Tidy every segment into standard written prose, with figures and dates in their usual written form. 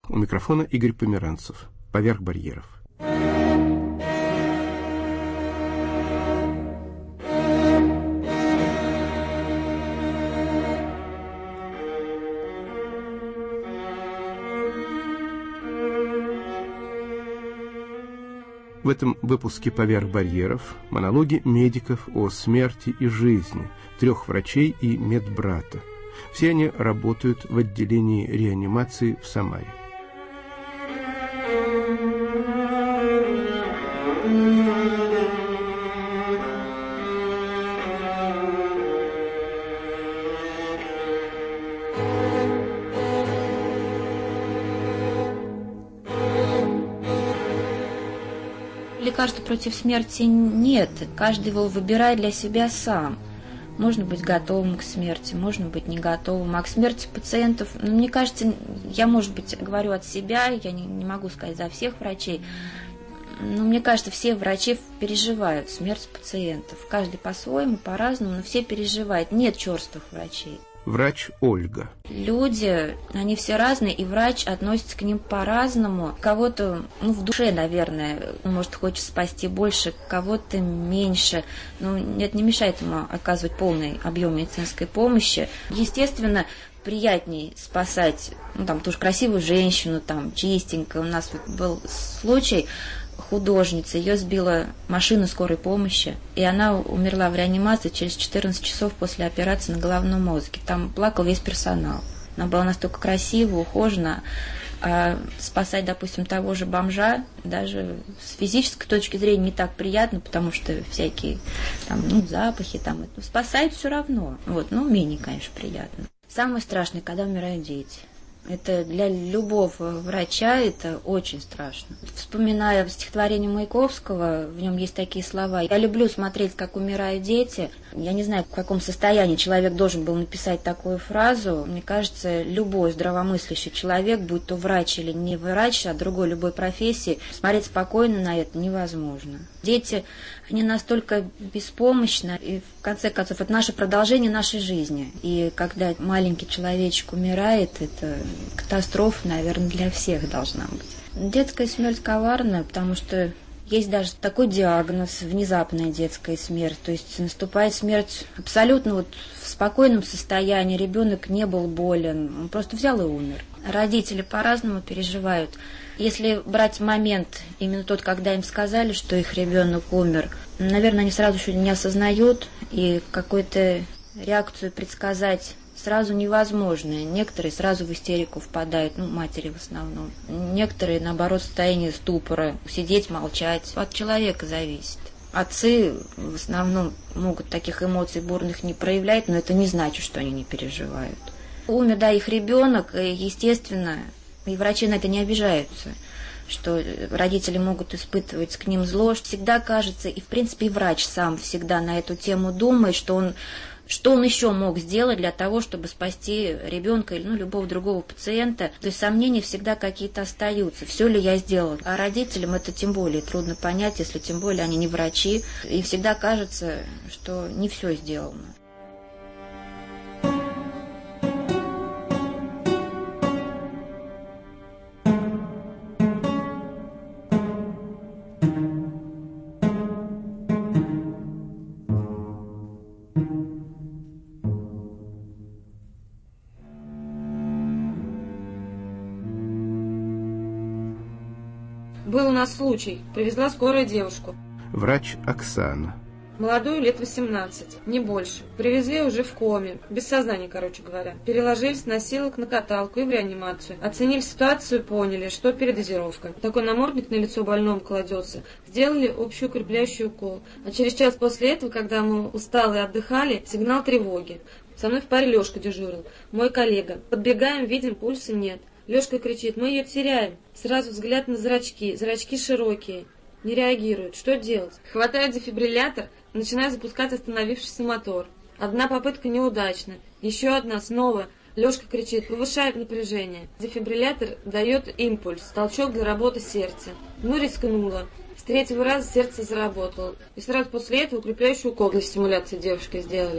У микрофона Игорь Померанцев. «Поверх барьеров». В этом выпуске «Поверх барьеров» монологи медиков о смерти и жизни, 3 врачей и медбрата. Все они работают в отделении реанимации в Самаре. Лекарства против смерти нет. Каждый его выбирает для себя сам. Можно быть готовым к смерти, можно быть не готовым. А к смерти пациентов, мне кажется, я, может быть, говорю от себя, я не могу сказать за всех врачей, но мне кажется, все врачи переживают смерть пациентов. Каждый по-своему, по-разному, но все переживают. Нет черствых врачей. Врач Ольга. Люди, они все разные, и врач относится к ним по-разному. Кого-то, в душе, наверное, может, хочет спасти больше, кого-то меньше. Но это не мешает ему оказывать полный объем медицинской помощи. Естественно, приятней спасать, тоже красивую женщину, чистенькую. У нас был случай, художница, ее сбила машина скорой помощи, и она умерла в реанимации через 14 часов после операции на головном мозге. Там плакал весь персонал. Она была настолько красива, ухожена, а спасать, допустим, того же бомжа даже с физической точки зрения не так приятно, потому что всякие запахи, спасать все равно. Менее, конечно, приятно. Самое страшное, когда умирают дети. Это для любого врача это очень страшно. Вспоминая стихотворение Маяковского, в нем есть такие слова: «Я люблю смотреть, как умирают дети». Я не знаю, в каком состоянии человек должен был написать такую фразу. Мне кажется, любой здравомыслящий человек, будь то врач или не врач, а другой любой профессии, смотреть спокойно на это невозможно. Дети, они настолько беспомощны, и в конце концов, это наше продолжение нашей жизни. И когда маленький человечек умирает, это катастрофа, наверное, для всех должна быть. Детская смерть коварная, потому что есть даже такой диагноз — внезапная детская смерть. То есть наступает смерть абсолютно в спокойном состоянии, ребенок не был болен, он просто взял и умер. Родители по-разному переживают. Если брать момент, именно тот, когда им сказали, что их ребенок умер, наверное, они сразу еще не осознают, и какую-то реакцию предсказать сразу невозможно. Некоторые сразу в истерику впадают, матери в основном. Некоторые, наоборот, в состоянии ступора, сидеть, молчать. От человека зависит. Отцы в основном могут таких эмоций бурных не проявлять, но это не значит, что они не переживают. Умер, их ребенок, и, естественно, и врачи на это не обижаются, что родители могут испытывать к ним злость. Всегда кажется, и в принципе и врач сам всегда на эту тему думает, что он еще мог сделать для того, чтобы спасти ребенка или любого другого пациента. То есть сомнения всегда какие-то остаются. Все ли я сделал? А родителям это тем более трудно понять, если тем более они не врачи. И всегда кажется, что не все сделано. Был у нас случай. Привезла скорая девушку. Врач Оксана. Молодую, лет 18, не больше. Привезли уже в коме, без сознания, короче говоря. Переложили с носилок на каталку и в реанимацию. Оценили ситуацию, поняли, что передозировка. Такой намордник на лицо больному кладется. Сделали общеукрепляющий укол. А через час после этого, когда мы устали и отдыхали, сигнал тревоги. Со мной в паре Лешка дежурил, мой коллега. Подбегаем, видим, пульса нет. Лешка кричит: мы ее теряем. Сразу взгляд на зрачки широкие. Не реагирует. Что делать? Хватает дефибриллятор, начинает запускать остановившийся мотор. Одна попытка неудачна. Еще одна снова. Лешка кричит: повышает напряжение. Дефибриллятор дает импульс, толчок для работы сердца. Рискнула. С 3-го раза сердце заработало. И сразу после этого укрепляющий укол для стимуляции девушки сделали.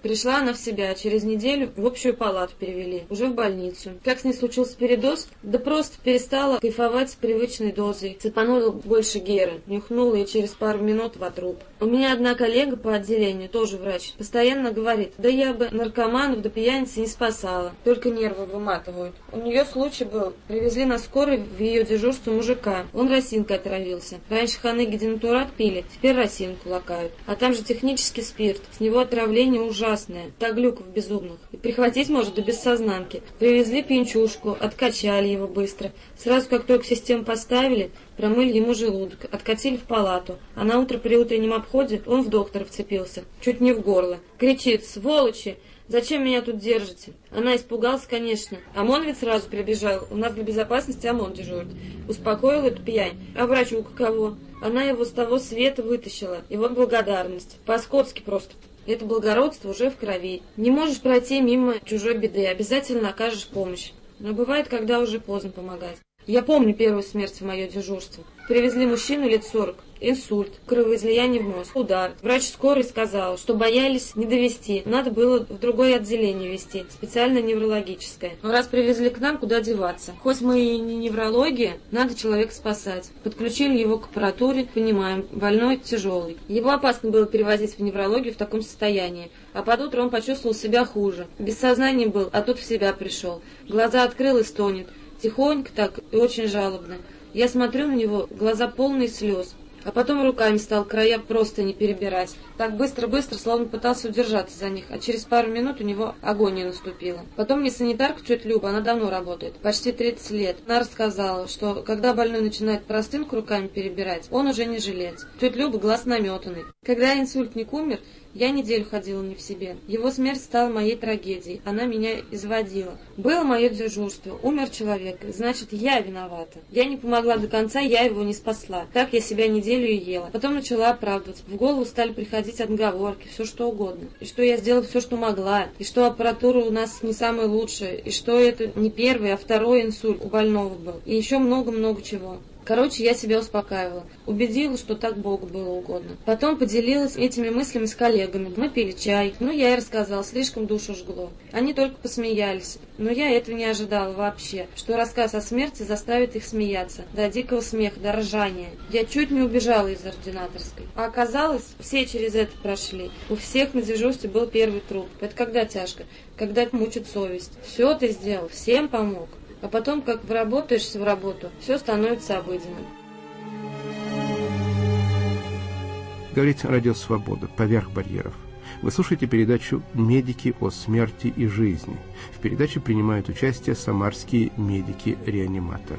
Пришла она в себя, а через неделю в общую палату перевели, уже в больницу. Как с ней случился передоз? Да просто перестала кайфовать с привычной дозой. Цепанула больше геры, нюхнула и через пару минут в труп. У меня одна коллега по отделению, тоже врач, постоянно говорит, да я бы наркоманов до пьяницы не спасала, только нервы выматывают. У нее случай был, привезли на скорой в ее дежурство мужика, он росинкой отравился. Раньше ханыги денатурат пили, теперь росинку лакают. А там же технический спирт, с него отравление ужасное, до глюков безумных. И прихватить может до бессознанки. Привезли пьянчушку, откачали его быстро. Сразу как только систему поставили, промыли ему желудок, откатили в палату. А на утро при утреннем обходе он в доктора вцепился, чуть не в горло. Кричит: «Сволочи! Зачем меня тут держите?» Она испугалась, конечно. ОМОН ведь сразу прибежал. У нас для безопасности ОМОН дежурит. Успокоил эту пьянь. А врачу каково? Она его с того света вытащила. И вот благодарность. По-скотски просто. Это благородство уже в крови. Не можешь пройти мимо чужой беды. Обязательно окажешь помощь. Но бывает, когда уже поздно помогать. Я помню первую смерть в мое дежурство. Привезли мужчину лет 40. Инсульт, кровоизлияние в мозг, удар. Врач скорой сказал, что боялись не довести. Надо было в другое отделение везти, специально неврологическое. Но раз привезли к нам, куда деваться? Хоть мы и не неврология, надо человека спасать. Подключили его к аппаратуре, понимаем, больной тяжелый. Его опасно было перевозить в неврологию в таком состоянии. А под утро он почувствовал себя хуже. Без сознания был, а тут в себя пришел. Глаза открыл и стонет. Тихонько так и очень жалобно. Я смотрю на него, глаза полные слез. А потом руками стал края просто не перебирать. Так быстро-быстро, словно пытался удержаться за них, а через пару минут у него агония наступила. Потом мне санитарка тетя Люба, она давно работает, почти 30 лет. Она рассказала, что когда больной начинает простынку руками перебирать, он уже не жилец. Тетя Люба глаз наметанный. Когда инсультник умер, я неделю ходила не в себе. Его смерть стала моей трагедией. Она меня изводила. Было мое дежурство. Умер человек. Значит, я виновата. Я не помогла до конца, я его не спасла. Так я себя неделю и ела. Потом начала оправдываться. В голову стали приходить отговорки, все что угодно. И что я сделала все, что могла. И что аппаратура у нас не самая лучшая. И что это не первый, а второй инсульт у больного был. И еще много-много чего. Короче, я себя успокаивала. Убедила, что так Богу было угодно. Потом поделилась этими мыслями с коллегами. Мы пили чай. Я и рассказала, слишком душу жгло. Они только посмеялись. Но я этого не ожидала вообще, что рассказ о смерти заставит их смеяться. До дикого смеха, до ржания. Я чуть не убежала из ординаторской. А оказалось, все через это прошли. У всех на дежурстве был первый труп. Это когда тяжко, когда мучит совесть. Все ты сделал, всем помог. А потом, как вработаешься в работу, все становится обыденным. Говорит Радио Свобода, поверх барьеров. Вы слушаете передачу «Медики о смерти и жизни». В передаче принимают участие самарские медики-реаниматоры.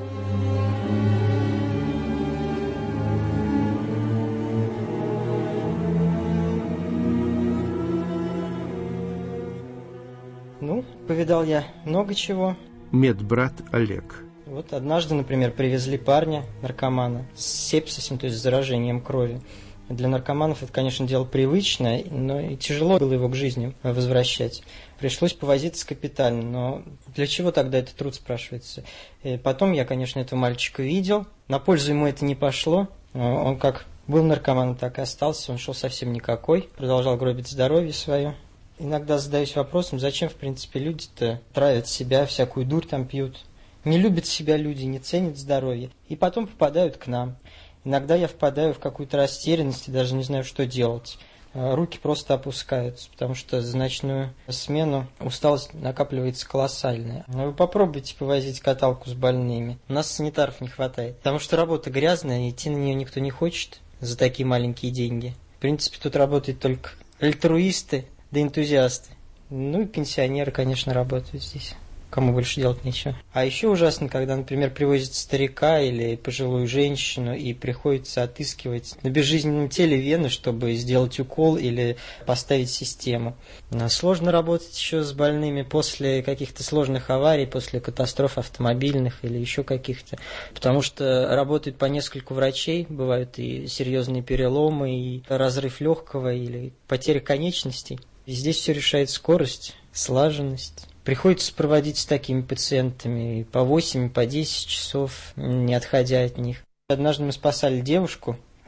Повидал я много чего. Медбрат Олег. Вот однажды, например, привезли парня, наркомана, с сепсисом, то есть с заражением крови. Для наркоманов это, конечно, дело привычное, но и тяжело было его к жизни возвращать. Пришлось повозиться капитально, но для чего тогда этот труд, спрашивается? И потом я, конечно, этого мальчика видел, на пользу ему это не пошло, он как был наркоманом, так и остался, он шел совсем никакой, продолжал гробить здоровье свое. Иногда задаюсь вопросом, зачем, в принципе, люди-то травят себя, всякую дурь там пьют. Не любят себя люди, не ценят здоровье. И потом попадают к нам. Иногда я впадаю в какую-то растерянность и даже не знаю, что делать. Руки просто опускаются, потому что за ночную смену усталость накапливается колоссальная. Но вы попробуйте повозить каталку с больными. У нас санитаров не хватает, потому что работа грязная, идти на нее никто не хочет за такие маленькие деньги. В принципе, тут работают только альтруисты, да энтузиасты. И пенсионеры, конечно, работают здесь. Кому больше делать нечего. А еще ужасно, когда, например, привозят старика или пожилую женщину и приходится отыскивать на безжизненном теле вены, чтобы сделать укол или поставить систему. Сложно работать еще с больными после каких-то сложных аварий, после катастроф автомобильных или еще каких-то. Потому что работают по нескольку врачей, бывают и серьезные переломы, и разрыв легкого или потеря конечностей. И здесь все решает скорость, слаженность. Приходится проводить с такими пациентами по 8, по 10 часов, не отходя от них. Однажды мы спасали девушку от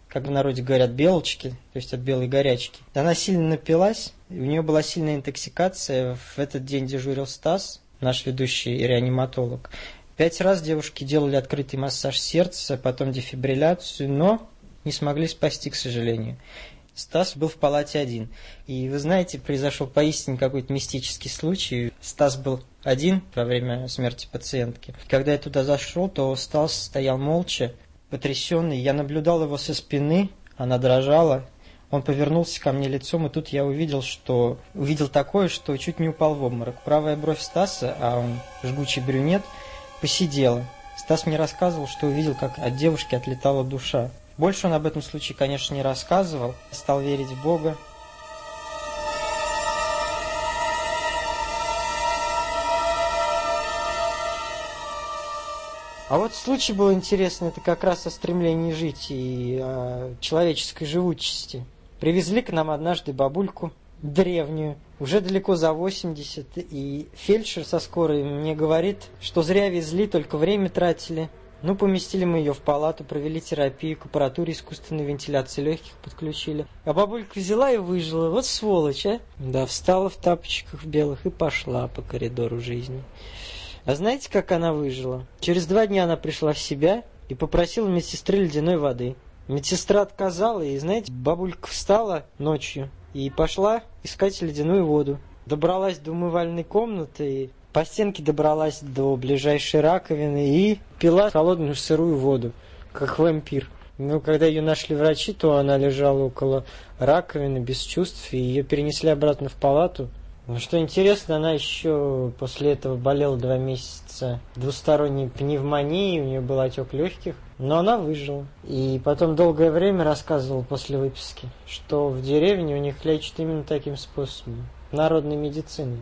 как в народе говорят, белочки, то есть от белой горячки. Она сильно напилась, у нее была сильная интоксикация. В этот день дежурил Стас, наш ведущий реаниматолог. 5 раз девушки делали открытый массаж сердца, потом дефибрилляцию, но не смогли спасти, к сожалению. Стас был в палате один. И вы знаете, произошел поистине какой-то мистический случай. Стас был один во время смерти пациентки. Когда я туда зашел, то Стас стоял молча, потрясенный. Я наблюдал его со спины, она дрожала. Он повернулся ко мне лицом, и тут я увидел такое, что чуть не упал в обморок. Правая бровь Стаса, а он жгучий брюнет, посидела. Стас мне рассказывал, что увидел, как от девушки отлетала душа. Больше он об этом случае, конечно, не рассказывал. Стал верить в Бога. А вот случай был интересный, это как раз о стремлении жить и о человеческой живучести. Привезли к нам однажды бабульку древнюю, уже далеко за 80, и фельдшер со скорой мне говорит, что зря везли, только время тратили. Ну, поместили мы ее в палату, провели терапию, к аппаратуре искусственной вентиляции легких подключили. А бабулька взяла и выжила. Вот сволочь, а? Да, встала в тапочках белых и пошла по коридору жизни. А знаете, как она выжила? Через 2 дня она пришла в себя и попросила медсестры ледяной воды. Медсестра отказала, и, знаете, бабулька встала ночью и пошла искать ледяную воду. Добралась до умывальной комнаты и по стенке добралась до ближайшей раковины и пила холодную сырую воду, как вампир. Но когда ее нашли врачи, то она лежала около раковины без чувств, и ее перенесли обратно в палату. Но что интересно, она еще после этого болела 2 месяца двусторонней пневмонией, у нее был отек легких, но она выжила. И потом долгое время рассказывала после выписки, что в деревне у них лечат именно таким способом, народной медициной.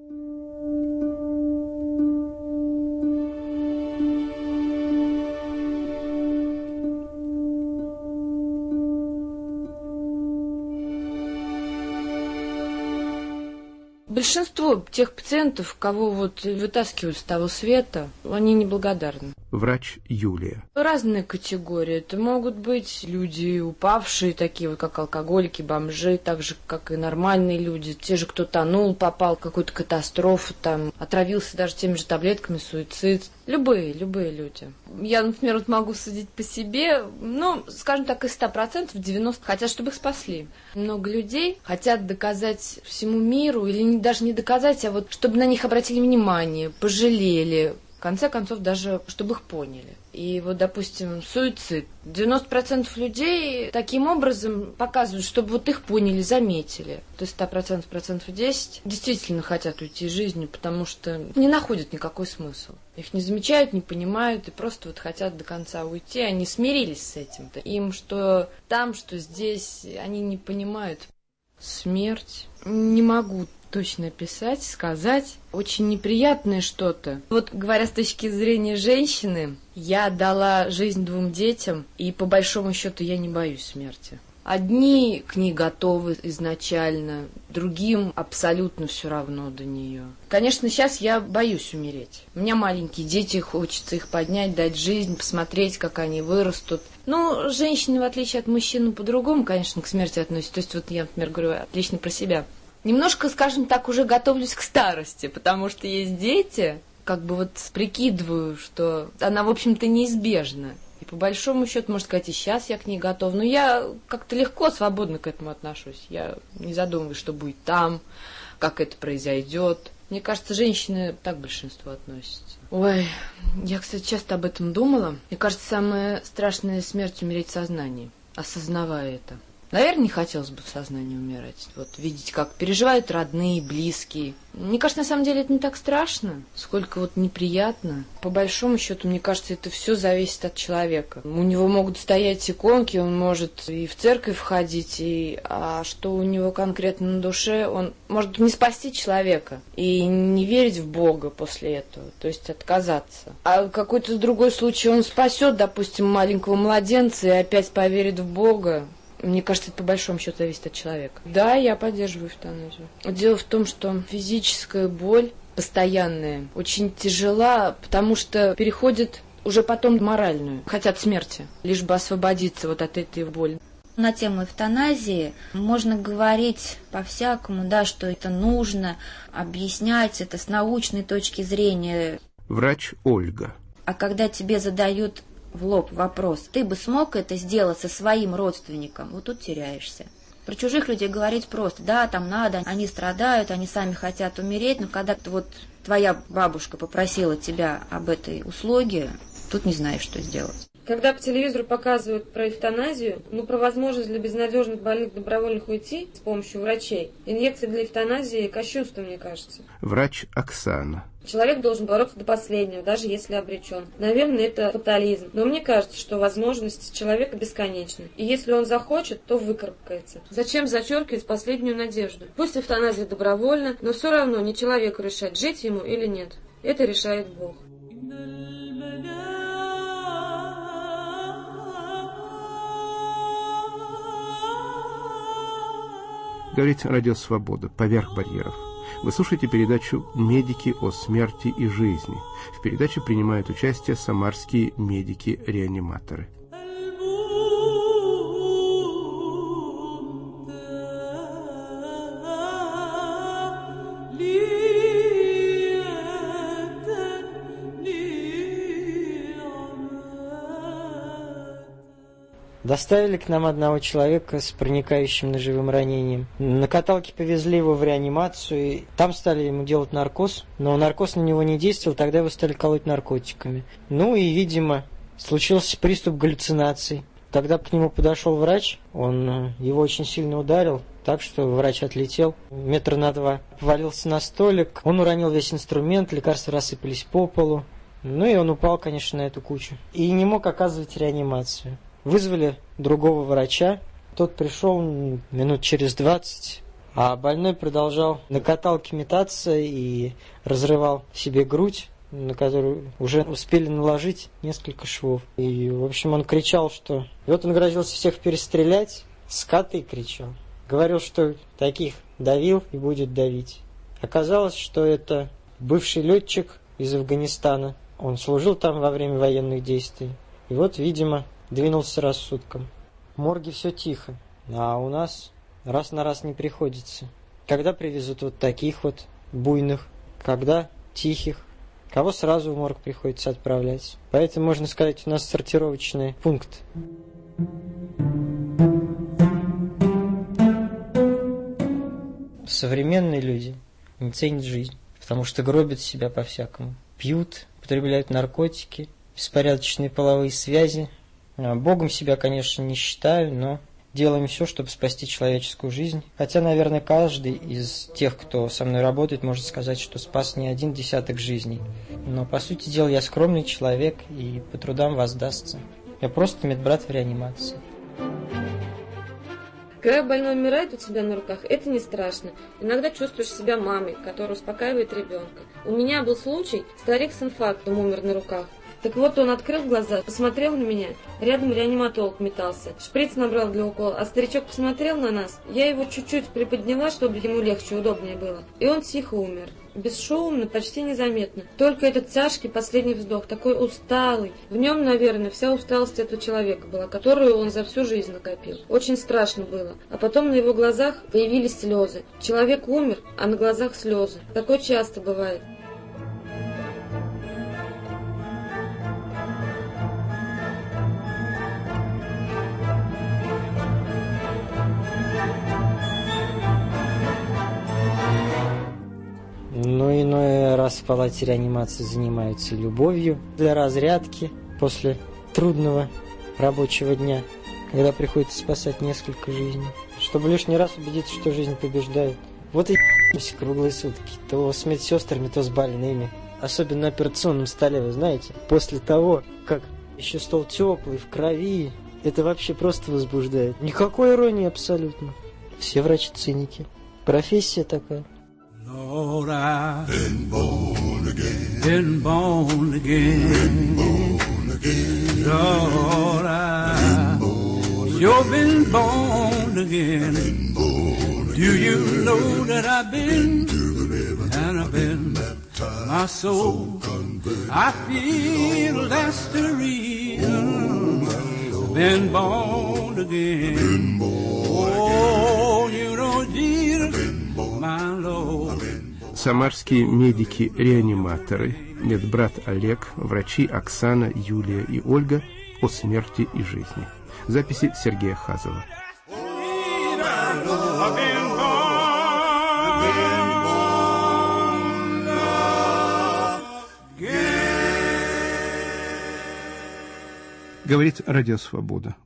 Большинство тех пациентов, кого вот вытаскивают с того света, они неблагодарны. Врач Юлия. Разные категории. Это могут быть люди упавшие, такие вот как алкоголики, бомжи, так же, как и нормальные люди. Те же, кто тонул, попал в какую-то катастрофу, там, отравился даже теми же таблетками, суицид. Любые люди. Я, например, вот могу судить по себе, скажем так, из 100% 90% хотят, чтобы их спасли. Много людей хотят доказать всему миру, или даже не доказать, а вот чтобы на них обратили внимание, пожалели, в конце концов, даже чтобы их поняли. И вот, допустим, суицид. 90% людей таким образом показывают, чтобы вот их поняли, заметили. То есть 100% 10 действительно хотят уйти из жизни, потому что не находят никакой смысл. Их не замечают, не понимают и просто вот хотят до конца уйти. Они смирились с этим. Им что там, что здесь, они не понимают. Смерть. Не могу точно описать, сказать. Очень неприятное что-то. Вот говоря с точки зрения женщины, я дала жизнь 2 детям, и по большому счету я не боюсь смерти. Одни к ней готовы изначально, другим абсолютно все равно до нее. Конечно, сейчас я боюсь умереть. У меня маленькие дети, хочется их поднять, дать жизнь, посмотреть, как они вырастут. Женщины, в отличие от мужчин, по-другому, конечно, к смерти относятся. То есть вот я, например, говорю отлично про себя. Немножко, скажем так, уже готовлюсь к старости, потому что есть дети, как бы вот прикидываю, что она, в общем-то, неизбежна. И по большому счету, можно сказать, и сейчас я к ней готова. Но я как-то легко, свободно к этому отношусь. Я не задумываюсь, что будет там, как это произойдет. Мне кажется, женщины так к большинству относятся. Ой, я, кстати, часто об этом думала. Мне кажется, самая страшная смерть — умереть в сознании, осознавая это. Наверное, не хотелось бы в сознании умирать. Вот видеть, как переживают родные, близкие. Мне кажется, на самом деле это не так страшно, сколько вот неприятно. По большому счету, мне кажется, это все зависит от человека. У него могут стоять иконки, он может и в церковь входить, а что у него конкретно на душе, он может не спасти человека и не верить в Бога после этого, то есть отказаться. А какой-то другой случай он спасет, допустим, маленького младенца и опять поверит в Бога. Мне кажется, это по большому счету зависит от человека. Да, я поддерживаю эвтаназию. Дело в том, что физическая боль постоянная очень тяжела, потому что переходит уже потом моральную, хотят смерти, лишь бы освободиться вот от этой боли. На тему эвтаназии можно говорить по-всякому, да, что это нужно, объяснять это с научной точки зрения. Врач Ольга. А когда тебе задают в лоб вопрос, ты бы смог это сделать со своим родственником, вот тут теряешься. Про чужих людей говорить просто, да, там надо, они страдают, они сами хотят умереть, но когда вот твоя бабушка попросила тебя об этой услуге, тут не знаешь, что сделать. Когда по телевизору показывают про эвтаназию, про возможность для безнадежных больных добровольных уйти с помощью врачей, инъекции для эвтаназии – кощунство, мне кажется. Врач Оксана. Человек должен бороться до последнего, даже если обречен. Наверное, это фатализм. Но мне кажется, что возможности человека бесконечны. И если он захочет, то выкарабкается. Зачем зачеркивать последнюю надежду? Пусть эвтаназия добровольна, но все равно не человеку решать, жить ему или нет. Это решает Бог. Говорит Радио Свобода. Поверх барьеров. Вы слушаете передачу «Медики о смерти и жизни». В передаче принимают участие самарские медики-реаниматоры. Доставили к нам одного человека с проникающим ножевым ранением. На каталке повезли его в реанимацию. Там стали ему делать наркоз, но наркоз на него не действовал, тогда его стали колоть наркотиками. И, видимо, случился приступ галлюцинаций. Когда к нему подошел врач, он его очень сильно ударил, так что врач отлетел 2 метра, повалился на столик. Он уронил весь инструмент, лекарства рассыпались по полу. И он упал, конечно, на эту кучу. И не мог оказывать реанимацию. Вызвали другого врача, тот пришел минут через 20, а больной продолжал на каталке метаться и разрывал себе грудь, на которую уже успели наложить несколько швов. И, в общем, он кричал, что... И вот он грозился всех перестрелять, скоты кричал. Говорил, что таких давил и будет давить. Оказалось, что это бывший летчик из Афганистана. Он служил там во время военных действий. И вот, видимо... двинулся рассудком. В морге все тихо, а у нас раз на раз не приходится. Когда привезут вот таких вот буйных, когда тихих, кого сразу в морг приходится отправлять. Поэтому, можно сказать, у нас сортировочный пункт. Современные люди не ценят жизнь, потому что гробят себя по-всякому. Пьют, употребляют наркотики, беспорядочные половые связи. Богом себя, конечно, не считаю, но делаем все, чтобы спасти человеческую жизнь. Хотя, наверное, каждый из тех, кто со мной работает, может сказать, что спас не 1 десяток жизней. Но, по сути дела, я скромный человек и по трудам воздастся. Я просто медбрат в реанимации. Когда больной умирает у тебя на руках, это не страшно. Иногда чувствуешь себя мамой, которая успокаивает ребенка. У меня был случай, старик с инфарктом умер на руках. Так вот, он открыл глаза, посмотрел на меня, рядом реаниматолог метался, шприц набрал для укола, а старичок посмотрел на нас, я его чуть-чуть приподняла, чтобы ему легче, удобнее было, и он тихо умер. Бесшумно, почти незаметно. Только этот тяжкий последний вздох, такой усталый. В нем, наверное, вся усталость этого человека была, которую он за всю жизнь накопил. Очень страшно было. А потом на его глазах появились слезы. Человек умер, а на глазах слезы. Такое часто бывает. Но иной раз в палате реанимации занимаются любовью для разрядки после трудного рабочего дня, когда приходится спасать несколько жизней, чтобы лишний раз убедиться, что жизнь побеждает. Вот и ебаемся круглые сутки, то с медсестрами, то с больными. Особенно на операционном столе, вы знаете, после того, как еще стол теплый, в крови, это вообще просто возбуждает. Никакой иронии абсолютно. Все врачи-циники. Профессия такая. Lord, I've been born again. Been born again. Been born again. Lord, I've been born again. Been born again. Do you know that I've been and I've been my soul? I feel that's the been born again. Oh, you know Jesus, my Lord. Самарские медики-реаниматоры, медбрат Олег, врачи Оксана, Юлия и Ольга о смерти и жизни. Записи Сергея Хазова. Говорит Радио Свобода.